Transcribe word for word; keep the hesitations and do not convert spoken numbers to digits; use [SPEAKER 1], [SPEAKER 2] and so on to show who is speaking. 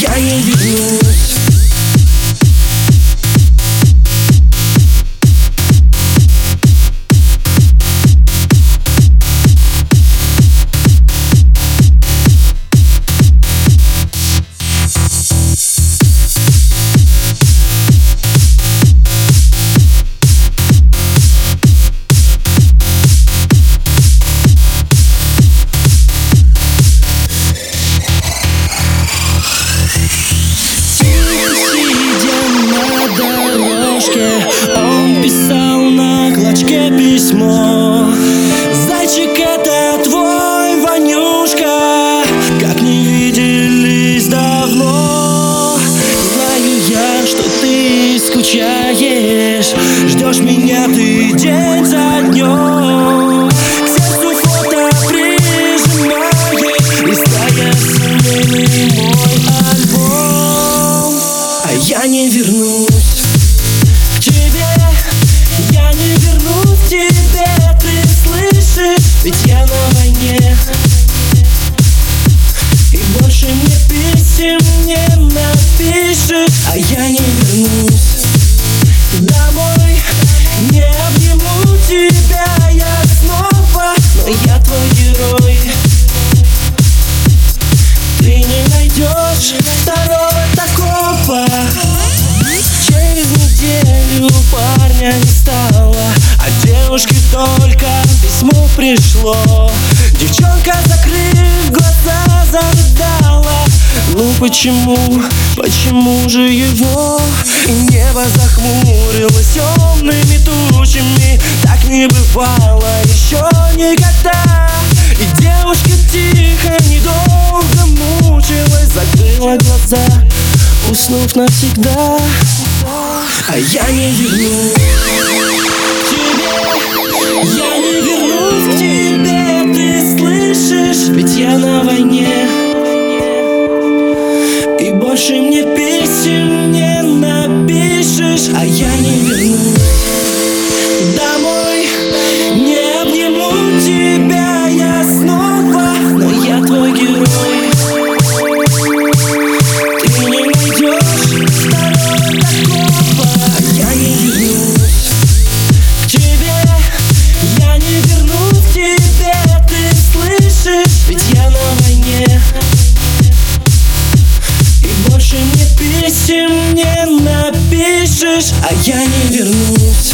[SPEAKER 1] я не вернусь. Он писал на клочке письмо: зайчик, это твой Ванюшка, как не виделись давно. Знаю я, что ты скучаешь, ждешь меня ты день за днем. К сердцу фото прижимаешь, листая семейный мой альбом. А я не вернусь. Ведь я на войне, и больше мне писем не напишешь. А я не вернусь домой, не обниму тебя я снова. Но я твой герой, ты не найдешь второго такого. Через неделю парня не стало, а девушке только письмо пришло. Девчонка, закрыв глаза, зарыдала. Ну почему, почему же его? И небо захмурилось темными тучами. Так не бывало еще никогда. И девушка тихо, недолго мучилась, закрыла глаза, уснув навсегда. А я не вернусь к тебе, я не вернусь к тебе, ты слышишь? Ведь я на войне, и больше мне писем не напишешь. А я не вернусь домой, не обниму тебя я снова. Но я твой герой, ты не найдешь второго такого. А я не вернусь к тебе, я не вернусь к тебе, ты слышишь? Ведь я на войне, и больше мне писем не напишешь. А я не вернусь.